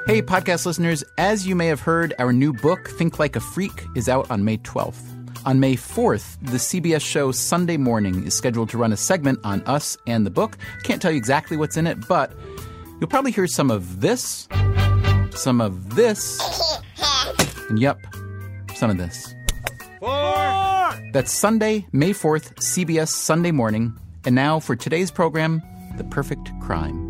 Hey, podcast listeners, as you may have heard, our new book, Think Like a Freak, is out on May 12th. On May 4th, the CBS show Sunday Morning is scheduled to run a segment on us and the book. Can't tell you exactly what's in it, but you'll probably hear some of this, some of this, and yep, some of this. 4! That's Sunday, May 4th, CBS Sunday Morning. And now for today's program, The Perfect Crime.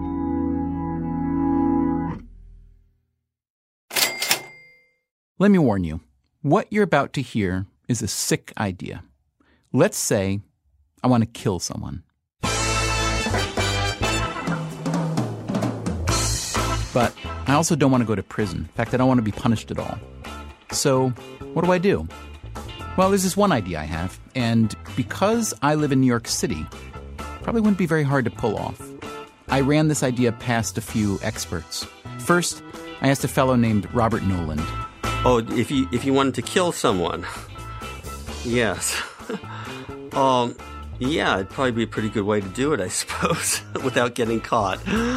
Let me warn you, what you're about to hear is a sick idea. Let's say I want to kill someone. But I also don't want to go to prison. In fact, I don't want to be punished at all. So what do? Well, there's this one idea I have, and because I live in New York City, probably wouldn't be very hard to pull off. I ran this idea past a few experts. First, I asked a fellow named Robert Noland. Oh, if you wanted to kill someone, yes. Yeah, it'd probably be a pretty good way to do it, I suppose, without getting caught.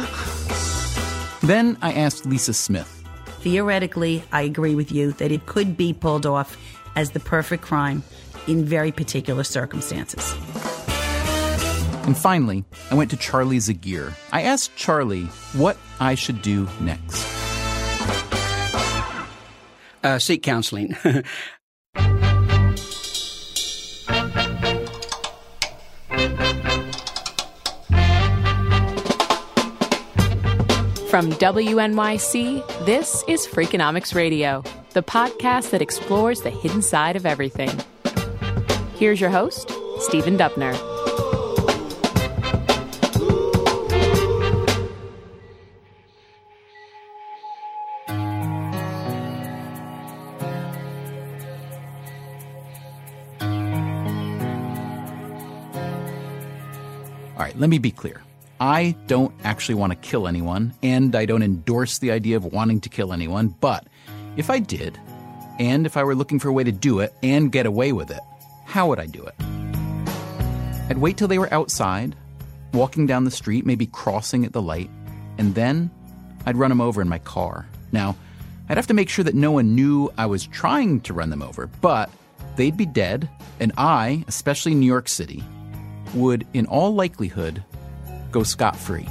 Then I asked Lisa Smith. Theoretically, I agree with you that it could be pulled off as the perfect crime in very particular circumstances. And finally, I went to Charlie Zagier. I asked Charlie what I should do next. Seek counseling. From WNYC, this is Freakonomics Radio, the podcast that explores the hidden side of everything. Here's your host, Stephen Dubner. All right, let me be clear. I don't actually want to kill anyone, and I don't endorse the idea of wanting to kill anyone, but if I did, and if I were looking for a way to do it and get away with it, how would I do it? I'd wait till they were outside, walking down the street, maybe crossing at the light, and then I'd run them over in my car. Now, I'd have to make sure that no one knew I was trying to run them over, but they'd be dead, and I, especially in New York City, would, in all likelihood, go scot-free.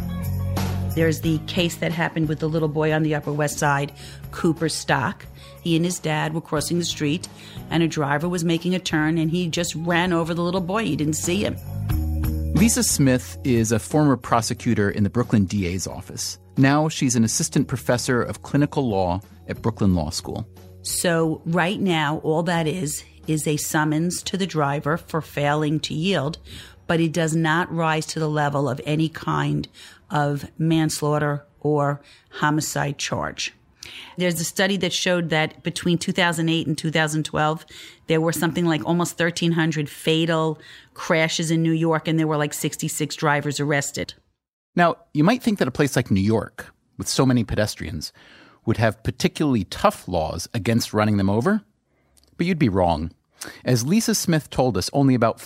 There's the case that happened with the little boy on the Upper West Side, Cooper Stock. He and his dad were crossing the street, and a driver was making a turn, and he just ran over the little boy. He didn't see him. Lisa Smith is a former prosecutor in the Brooklyn DA's office. Now she's an assistant professor of clinical law at Brooklyn Law School. So right now, all that is a summons to the driver for failing to yield, but it does not rise to the level of any kind of manslaughter or homicide charge. There's a study that showed that between 2008 and 2012, there were something like almost 1,300 fatal crashes in New York, and there were like 66 drivers arrested. Now, you might think that a place like New York, with so many pedestrians, would have particularly tough laws against running them over, but you'd be wrong. As Lisa Smith told us, only about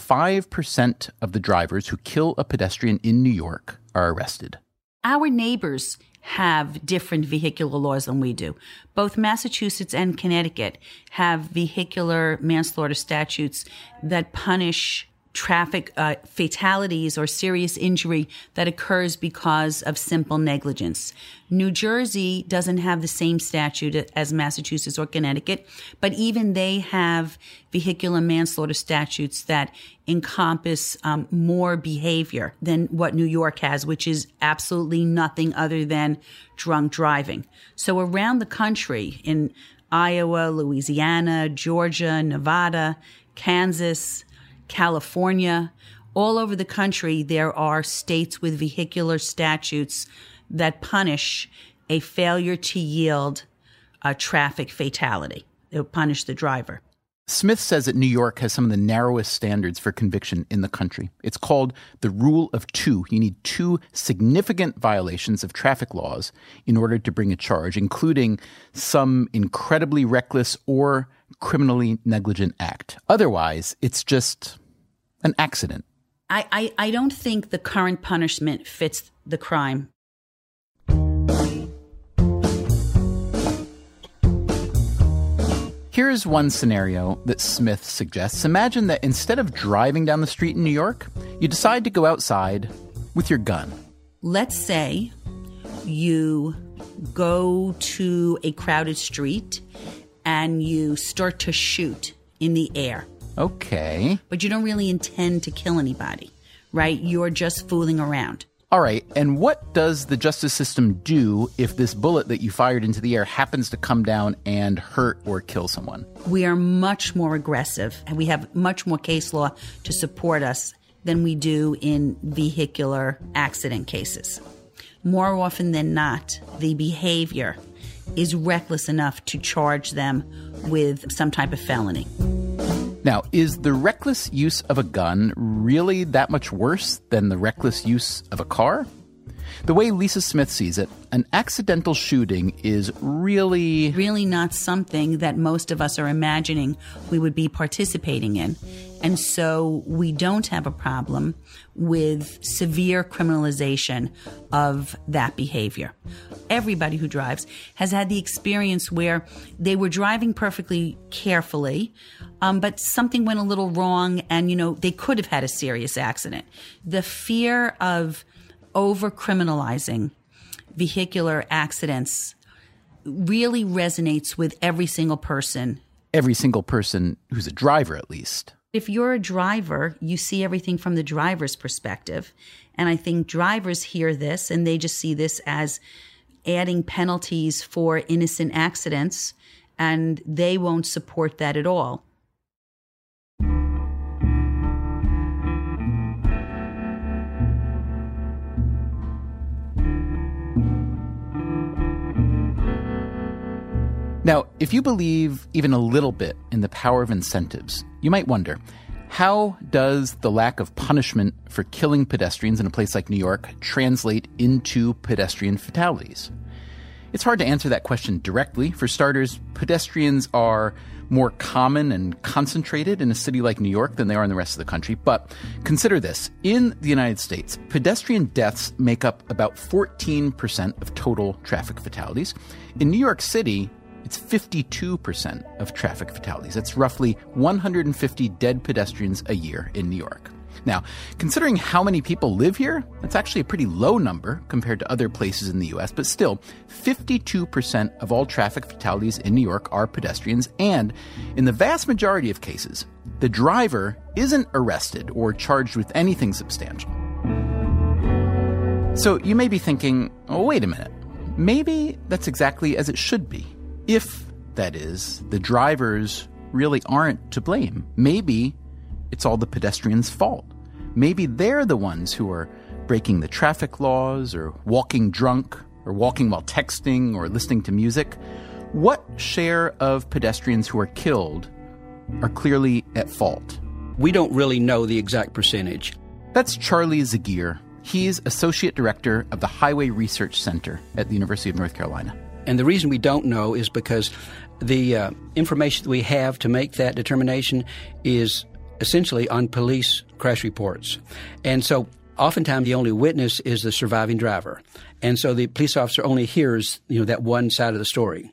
5% of the drivers who kill a pedestrian in New York are arrested. Our neighbors have different vehicular laws than we do. Both Massachusetts and Connecticut have vehicular manslaughter statutes that punish traffic fatalities or serious injury that occurs because of simple negligence. New Jersey doesn't have the same statute as Massachusetts or Connecticut, but even they have vehicular manslaughter statutes that encompass more behavior than what New York has, which is absolutely nothing other than drunk driving. So around the country, in Iowa, Louisiana, Georgia, Nevada, Kansas, California, all over the country, there are states with vehicular statutes that punish a failure to yield a traffic fatality. They'll punish the driver. Smith says that New York has some of the narrowest standards for conviction in the country. It's called the rule of two. You need two significant violations of traffic laws in order to bring a charge, including some incredibly reckless or criminally negligent act. Otherwise, it's just an accident. I don't think the current punishment fits the crime. Here's one scenario that Smith suggests. Imagine that instead of driving down the street in New York, you decide to go outside with your gun. Let's say you go to a crowded street and you start to shoot in the air. Okay. But you don't really intend to kill anybody, right? You're just fooling around. All right, and what does the justice system do if this bullet that you fired into the air happens to come down and hurt or kill someone? We are much more aggressive, and we have much more case law to support us than we do in vehicular accident cases. More often than not, the behavior is reckless enough to charge them with some type of felony. Now, is the reckless use of a gun really that much worse than the reckless use of a car? The way Lisa Smith sees it, an accidental shooting is really not something that most of us are imagining we would be participating in. And so we don't have a problem with severe criminalization of that behavior. Everybody who drives has had the experience where they were driving perfectly carefully, but something went a little wrong and, they could have had a serious accident. The fear of over-criminalizing vehicular accidents really resonates with every single person. Every single person who's a driver, at least. If you're a driver, you see everything from the driver's perspective. And I think drivers hear this and they just see this as adding penalties for innocent accidents, and they won't support that at all. Now, if you believe even a little bit in the power of incentives, you might wonder, how does the lack of punishment for killing pedestrians in a place like New York translate into pedestrian fatalities? It's hard to answer that question directly. For starters, pedestrians are more common and concentrated in a city like New York than they are in the rest of the country. But consider this. In the United States, pedestrian deaths make up about 14% of total traffic fatalities. In New York City, it's 52% of traffic fatalities. That's roughly 150 dead pedestrians a year in New York. Now, considering how many people live here, that's actually a pretty low number compared to other places in the U.S., but still, 52% of all traffic fatalities in New York are pedestrians, and in the vast majority of cases, the driver isn't arrested or charged with anything substantial. So you may be thinking, oh, wait a minute, maybe that's exactly as it should be. If, that is, the drivers really aren't to blame. Maybe it's all the pedestrians' fault. Maybe they're the ones who are breaking the traffic laws or walking drunk or walking while texting or listening to music. What share of pedestrians who are killed are clearly at fault? We don't really know the exact percentage. That's Charlie Zagier. He's Associate Director of the Highway Research Center at the University of North Carolina. And the reason we don't know is because the information that we have to make that determination is essentially on police crash reports. And so oftentimes the only witness is the surviving driver. And so the police officer only hears, that one side of the story.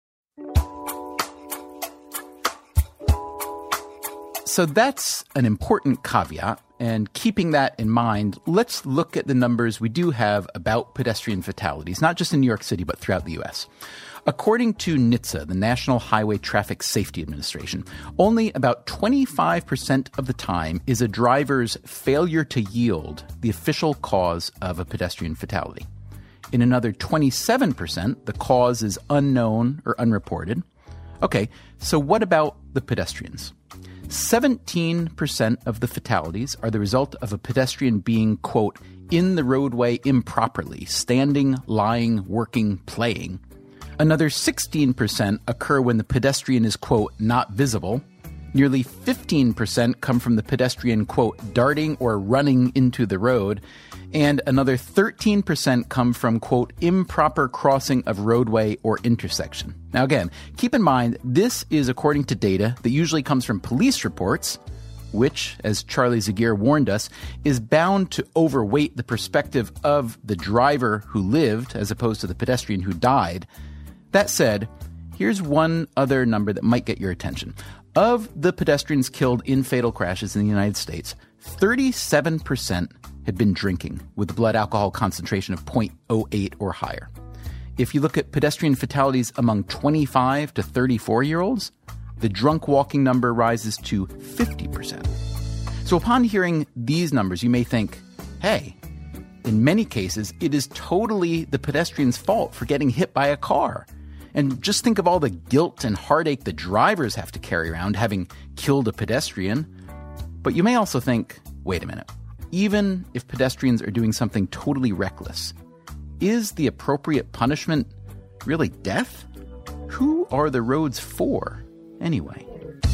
So that's an important caveat. And keeping that in mind, let's look at the numbers we do have about pedestrian fatalities, not just in New York City, but throughout the U.S. According to NHTSA, the National Highway Traffic Safety Administration, only about 25% of the time is a driver's failure to yield the official cause of a pedestrian fatality. In another 27%, the cause is unknown or unreported. Okay, so what about the pedestrians? 17% of the fatalities are the result of a pedestrian being, quote, in the roadway improperly, standing, lying, working, playing. Another 16% occur when the pedestrian is, quote, not visible. Nearly 15% come from the pedestrian, quote, darting or running into the road. And another 13% come from, quote, improper crossing of roadway or intersection. Now, again, keep in mind, this is according to data that usually comes from police reports, which, as Charlie Zagier warned us, is bound to overweight the perspective of the driver who lived as opposed to the pedestrian who died. That said, Here's one other number that might get your attention. Of the pedestrians killed in fatal crashes in the United States, 37% had been drinking with a blood alcohol concentration of 0.08 or higher. If you look at pedestrian fatalities among 25 to 34-year-olds, the drunk walking number rises to 50%. So upon hearing these numbers, you may think, hey, in many cases, it is totally the pedestrian's fault for getting hit by a car. And just think of all the guilt and heartache the drivers have to carry around having killed a pedestrian. But you may also think, wait a minute, even if pedestrians are doing something totally reckless, is the appropriate punishment really death? Who are the roads for, anyway?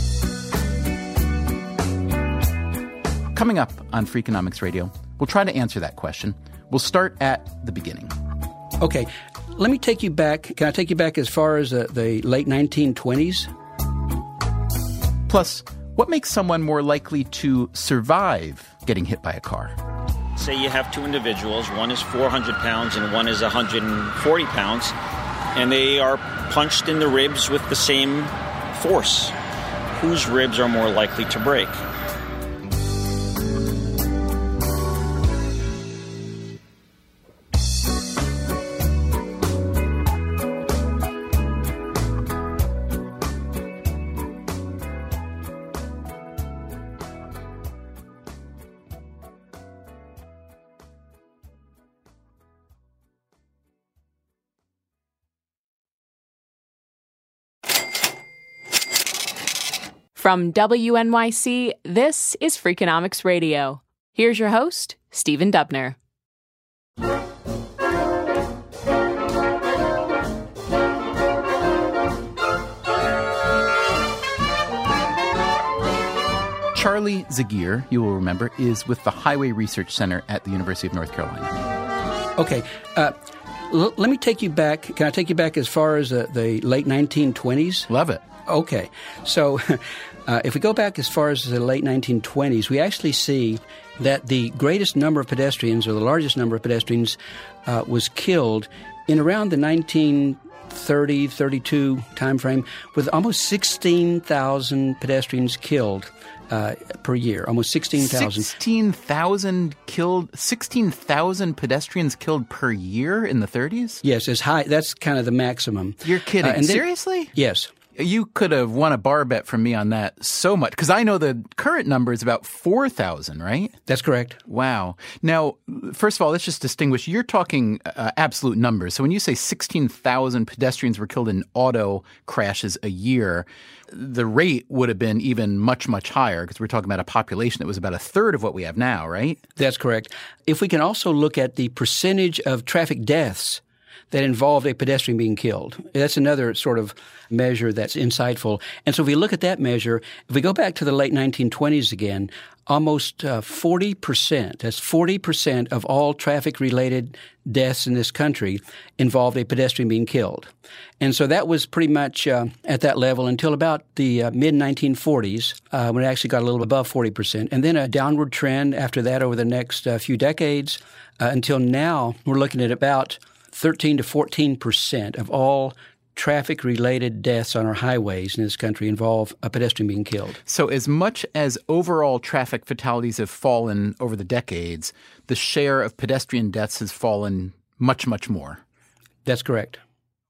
Coming up on Freakonomics Radio, we'll try to answer that question. We'll start at the beginning. Okay, let me take you back. Can I take you back as far as the late 1920s? Plus, what makes someone more likely to survive getting hit by a car? Say you have two individuals, one is 400 pounds and one is 140 pounds, and they are punched in the ribs with the same force. Whose ribs are more likely to break? From WNYC, this is Freakonomics Radio. Here's your host, Stephen Dubner. Charlie Zagier, you will remember, is with the Highway Research Center at the University of North Carolina. Okay, let me take you back. Can I take you back as far as the late 1920s? Love it. Okay, so if we go back as far as the late 1920s, we actually see that the greatest number of pedestrians, or the largest number of pedestrians, was killed in around the 1930-32 time frame, with almost 16,000 pedestrians killed per year, almost 16,000. 16,000 pedestrians killed per year in the 30s? Yes, it's high. That's kind of the maximum. You're kidding. Seriously? Yes. You could have won a bar bet from me on that so much, because I know the current number is about 4,000, right? That's correct. Wow. Now, first of all, let's just distinguish. You're talking absolute numbers. So when you say 16,000 pedestrians were killed in auto crashes a year, the rate would have been even much, much higher, because we're talking about a population that was about a third of what we have now, right? That's correct. If we can also look at the percentage of traffic deaths that involved a pedestrian being killed. That's another sort of measure that's insightful. And so if we look at that measure, if we go back to the late 1920s again, almost 40%, that's 40% of all traffic-related deaths in this country involved a pedestrian being killed. And so that was pretty much at that level until about the mid-1940s, when it actually got a little above 40%. And then a downward trend after that over the next few decades, until now we're looking at about 13 to 14% of all traffic-related deaths on our highways in this country involve a pedestrian being killed. So as much as overall traffic fatalities have fallen over the decades, the share of pedestrian deaths has fallen much, much more. That's correct.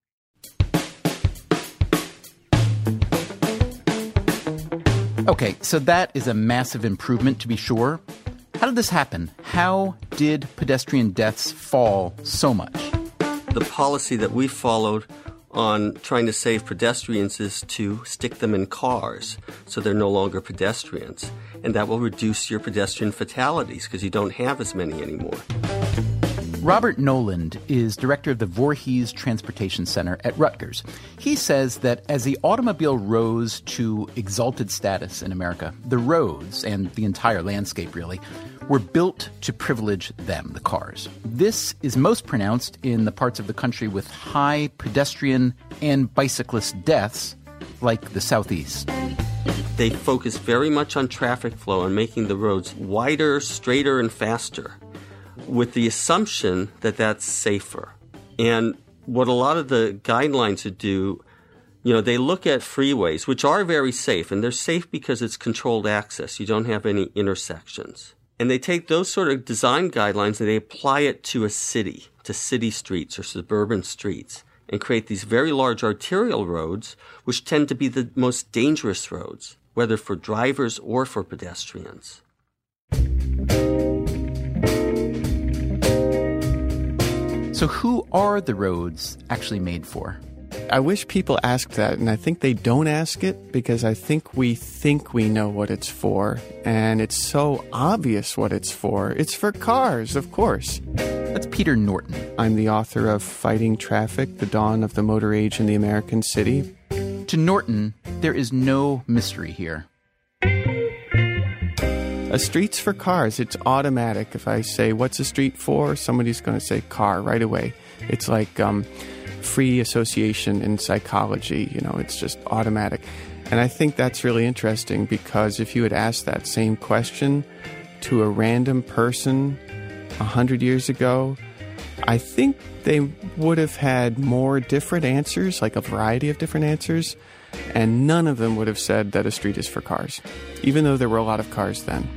Okay, so that is a massive improvement, to be sure. How did this happen? How did pedestrian deaths fall so much? The policy that we followed on trying to save pedestrians is to stick them in cars so they're no longer pedestrians. And that will reduce your pedestrian fatalities because you don't have as many anymore. Robert Noland is director of the Voorhees Transportation Center at Rutgers. He says that as the automobile rose to exalted status in America, the roads, and the entire landscape really, were built to privilege them, the cars. This is most pronounced in the parts of the country with high pedestrian and bicyclist deaths, like the Southeast. They focus very much on traffic flow and making the roads wider, straighter, and faster, with the assumption that that's safer. And what a lot of the guidelines would do, They look at freeways, which are very safe, and they're safe because it's controlled access. You don't have any intersections. And they take those sort of design guidelines and they apply it to a city, to city streets or suburban streets, and create these very large arterial roads, which tend to be the most dangerous roads, whether for drivers or for pedestrians. So who are the roads actually made for? I wish people asked that, and I think they don't ask it because I think we know what it's for, and it's so obvious what it's for. It's for cars, of course. That's Peter Norton. I'm the author of Fighting Traffic, The Dawn of the Motor Age in the American City. To Norton, there is no mystery here. A street's for cars. It's automatic. If I say, what's a street for? Somebody's going to say car right away. It's like free association in psychology. It's just automatic. And I think that's really interesting because if you had asked that same question to a random person 100 years ago, I think they would have had more different answers, like a variety of different answers, and none of them would have said that a street is for cars, even though there were a lot of cars then.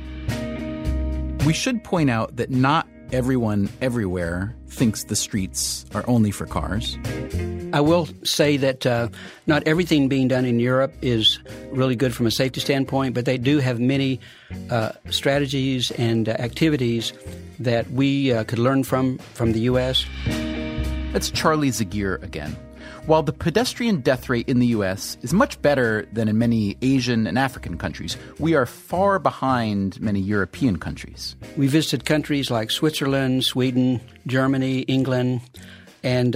We should point out that not everyone everywhere thinks the streets are only for cars. I will say that not everything being done in Europe is really good from a safety standpoint, but they do have many strategies and activities that we could learn from the U.S. That's Charlie Zagier again. While the pedestrian death rate in the U.S. is much better than in many Asian and African countries, we are far behind many European countries. We visited countries like Switzerland, Sweden, Germany, England, and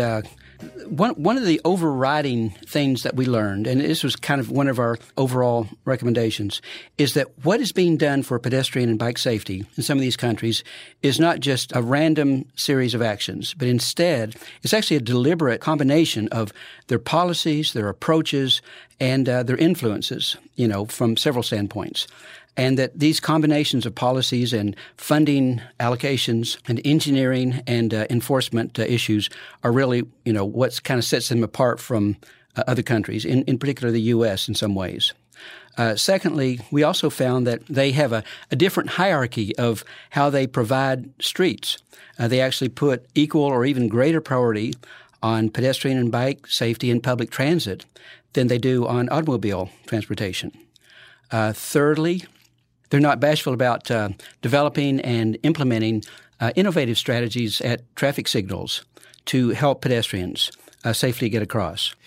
one of the overriding things that we learned, and this was kind of one of our overall recommendations, is that what is being done for pedestrian and bike safety in some of these countries is not just a random series of actions, but instead it's actually a deliberate combination of their policies, their approaches, and their influences, from several standpoints. And that these combinations of policies and funding allocations and engineering and enforcement issues are really, what kind of sets them apart from other countries, in particular the U.S. in some ways. Secondly, we also found that they have a different hierarchy of how they provide streets. They actually put equal or even greater priority on pedestrian and bike safety and public transit than they do on automobile transportation. Thirdly, they're not bashful about developing and implementing innovative strategies at traffic signals to help pedestrians safely get across.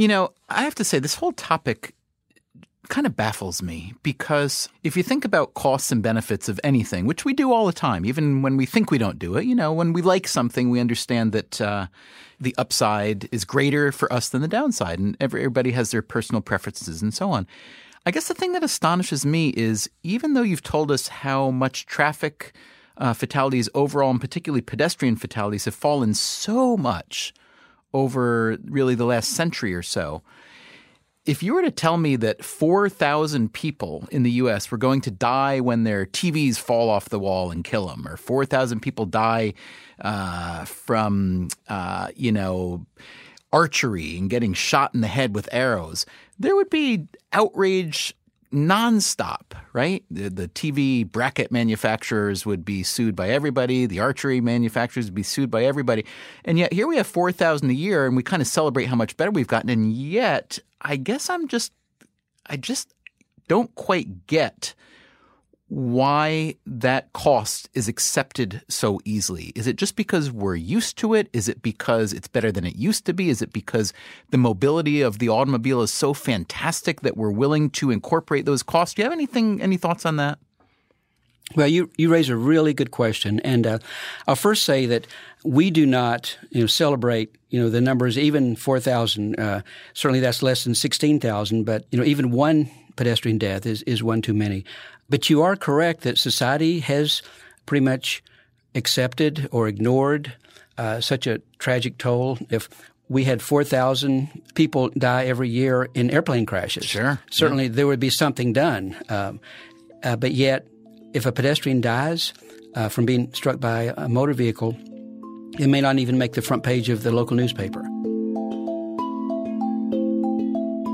I have to say this whole topic kind of baffles me because if you think about costs and benefits of anything, which we do all the time, even when we think we don't do it, when we like something, we understand that the upside is greater for us than the downside, and everybody has their personal preferences and so on. I guess the thing that astonishes me is even though you've told us how much traffic fatalities overall, and particularly pedestrian fatalities, have fallen so much over really the last century or so, if you were to tell me that 4,000 people in the U.S. were going to die when their TVs fall off the wall and kill them, or 4,000 people die from archery and getting shot in the head with arrows, there would be outrage nonstop, right? The TV bracket manufacturers would be sued by everybody. The archery manufacturers would be sued by everybody. And yet here we have 4,000 a year, and we kind of celebrate how much better we've gotten. And yet I guess I just don't quite get why that cost is accepted so easily. Is it just because we're used to it? Is it because it's better than it used to be? Is it because the mobility of the automobile is so fantastic that we're willing to incorporate those costs? Do you have any thoughts on that? Well, you raise a really good question, and I'll first say that we do not celebrate the numbers, even 4,000. Certainly that's less than 16,000, but even one pedestrian death is one too many. But you are correct that society has pretty much accepted or ignored such a tragic toll. If we had 4,000 people die every year in airplane crashes, certainly there would be something done. But yet, if a pedestrian dies from being struck by a motor vehicle, it may not even make the front page of the local newspaper.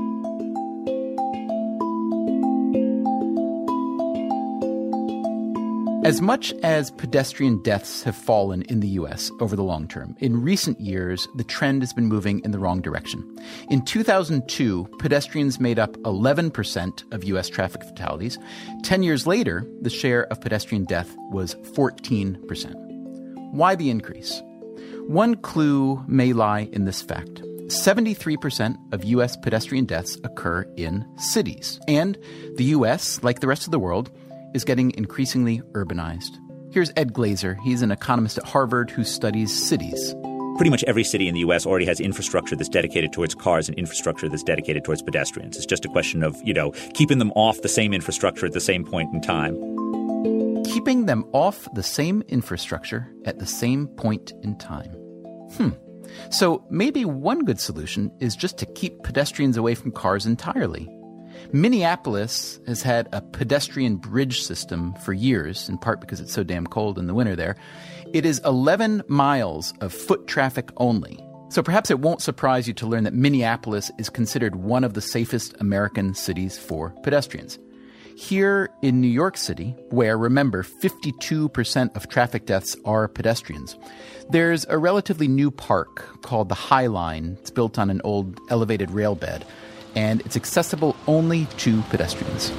As much as pedestrian deaths have fallen in the U.S. over the long term, in recent years, the trend has been moving in the wrong direction. In 2002, pedestrians made up 11% of U.S. traffic fatalities. 10 years later, the share of pedestrian death was 14%. Why the increase? One clue may lie in this fact. 73% of U.S. pedestrian deaths occur in cities. And the U.S., like the rest of the world, is getting increasingly urbanized. Here's Ed Glazer. He's an economist at Harvard who studies cities. Pretty much every city in the U.S. already has infrastructure that's dedicated towards cars and infrastructure that's dedicated towards pedestrians. It's just a question of, keeping them off the same infrastructure at the same point in time. Keeping them off the same infrastructure at the same point in time. So maybe one good solution is just to keep pedestrians away from cars entirely. Minneapolis has had a pedestrian bridge system for years, in part because it's so damn cold in the winter there. It is 11 miles of foot traffic only. So perhaps it won't surprise you to learn that Minneapolis is considered one of the safest American cities for pedestrians. Here in New York City, where, remember, 52% of traffic deaths are pedestrians, there's a relatively new park called the High Line. It's built on an old elevated rail bed, and it's accessible only to pedestrians.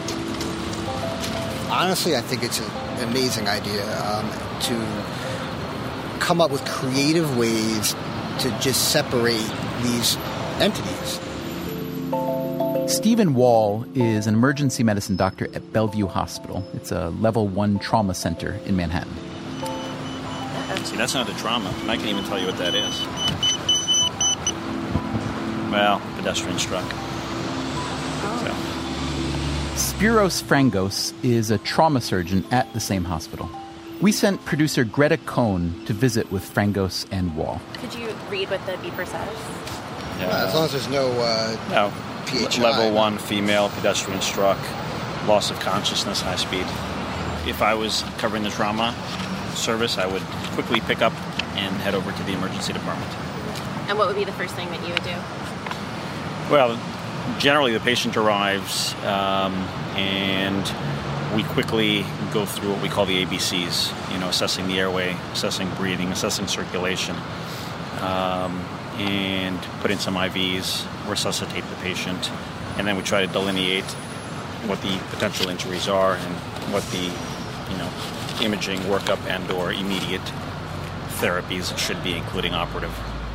Honestly, I think it's an amazing idea to come up with creative ways to just separate these entities. Stephen Wall is an emergency medicine doctor at Bellevue Hospital. It's a level 1 trauma center in Manhattan. See, that's not a trauma. I can't even tell you what that is. Well, pedestrian struck. So. Spiros Frangos is a trauma surgeon at the same hospital. We sent producer Greta Cohn to visit with Frangos and Wall. Could you read what the beeper says? Yeah. As long as there's no PHI. Level 1 female, pedestrian struck, loss of consciousness, high speed. If I was covering the trauma service, I would quickly pick up and head over to the emergency department. And what would be the first thing that you would do? Well, generally the patient arrives and we quickly go through what we call the ABCs, assessing the airway, assessing breathing, assessing circulation, and put in some IVs, resuscitate the patient, and then we try to delineate what the potential injuries are and what the, imaging workup and or immediate therapies should be, including operative.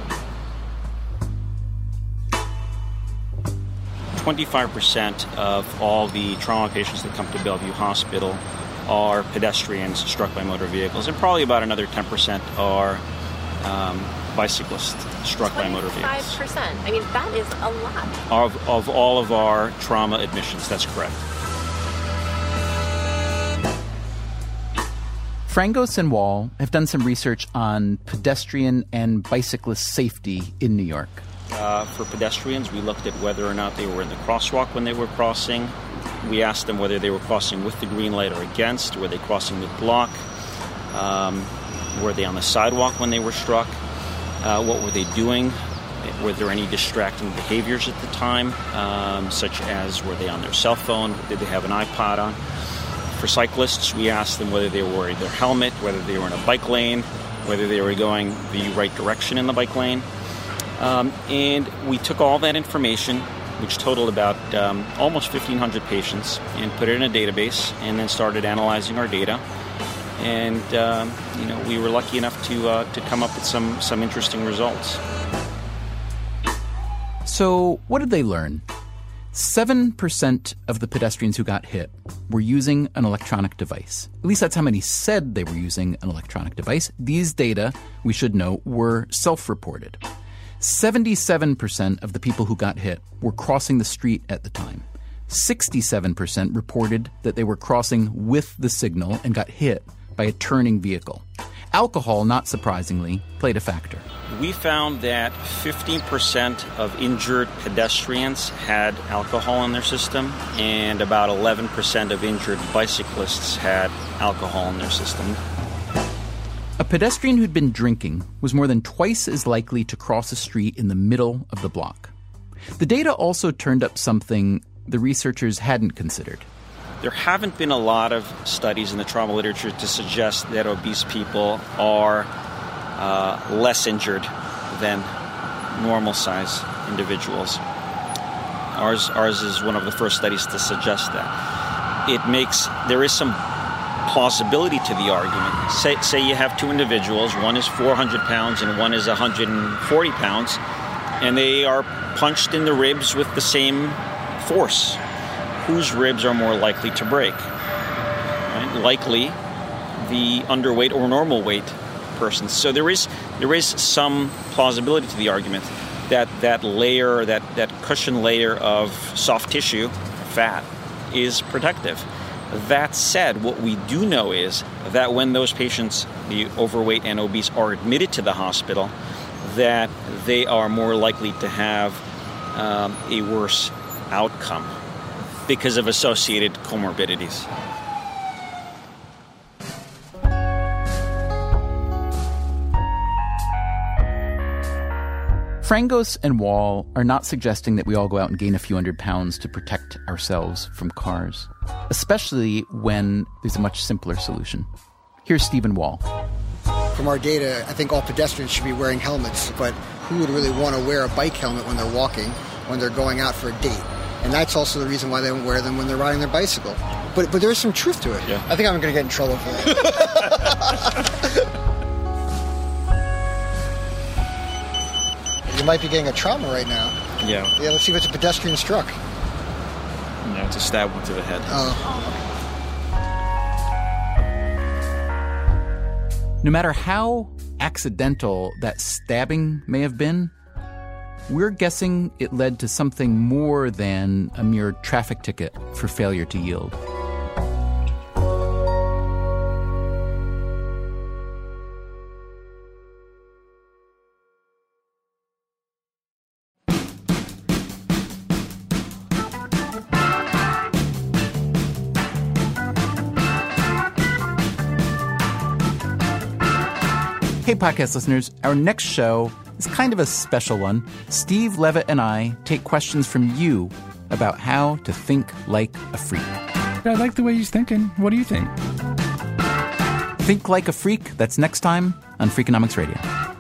25% of all the trauma patients that come to Bellevue Hospital are pedestrians struck by motor vehicles, and probably about another 10% are bicyclists struck by motor vehicles. 5%. I mean, that is a lot. Of all of our trauma admissions, that's correct. Frangos and Wall have done some research on pedestrian and bicyclist safety in New York. For pedestrians, we looked at whether or not they were in the crosswalk when they were crossing. We asked them whether they were crossing with the green light or against. Were they crossing mid-block? Were they on the sidewalk when they were struck? What were they doing? Were there any distracting behaviors at the time, such as were they on their cell phone? Did they have an iPod on? For cyclists, we asked them whether they were wearing their helmet, whether they were in a bike lane, whether they were going the right direction in the bike lane. And we took all that information, which totaled about almost 1,500 patients, and put it in a database, and then started analyzing our data. And we were lucky enough to come up with some interesting results. So what did they learn? 7% of the pedestrians who got hit were using an electronic device. At least that's how many said they were using an electronic device. These data, we should know, were self-reported. 77% of the people who got hit were crossing the street at the time. 67% reported that they were crossing with the signal and got hit by a turning vehicle. Alcohol, not surprisingly, played a factor. We found that 15% of injured pedestrians had alcohol in their system, and about 11% of injured bicyclists had alcohol in their system. A pedestrian who'd been drinking was more than twice as likely to cross a street in the middle of the block. The data also turned up something the researchers hadn't considered. There haven't been a lot of studies in the trauma literature to suggest that obese people are less injured than normal size individuals. Ours is one of the first studies to suggest that. There is some plausibility to the argument. Say you have two individuals, one is 400 pounds and one is 140 pounds, and they are punched in the ribs with the same force. Whose ribs are more likely to break? Right? Likely the underweight or normal weight person. So there is some plausibility to the argument that layer, that cushion layer of soft tissue, fat, is protective. That said, what we do know is that when those patients, the overweight and obese, are admitted to the hospital, that they are more likely to have a worse outcome because of associated comorbidities. Frangos and Wall are not suggesting that we all go out and gain a few hundred pounds to protect ourselves from cars, especially when there's a much simpler solution. Here's Stephen Wall. From our data, I think all pedestrians should be wearing helmets, but who would really want to wear a bike helmet when they're walking, when they're going out for a date? And that's also the reason why they don't wear them when they're riding their bicycle. But there's some truth to it. Yeah. I think I'm going to get in trouble for that. You might be getting a trauma right now. Yeah. Yeah, let's see if it's a pedestrian struck. No, it's a stab wound to the head. No matter how accidental that stabbing may have been, we're guessing it led to something more than a mere traffic ticket for failure to yield. Hey, podcast listeners, our next show is kind of a special one. Steve Levitt and I take questions from you about how to think like a freak. I like the way he's thinking. What do you think? Think Like a Freak, that's next time on Freakonomics Radio.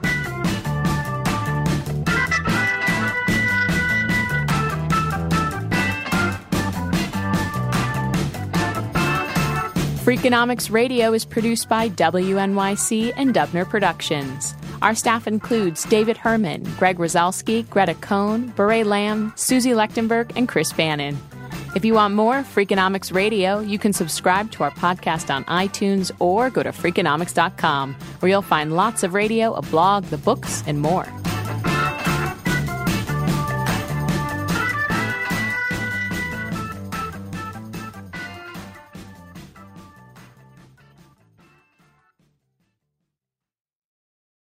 Freakonomics Radio is produced by WNYC and Dubner Productions. Our staff includes David Herman, Greg Rosalski, Greta Cohn, Beret Lamb, Susie Lechtenberg, and Chris Bannon. If you want more Freakonomics Radio, you can subscribe to our podcast on iTunes or go to Freakonomics.com, where you'll find lots of radio, a blog, the books, and more.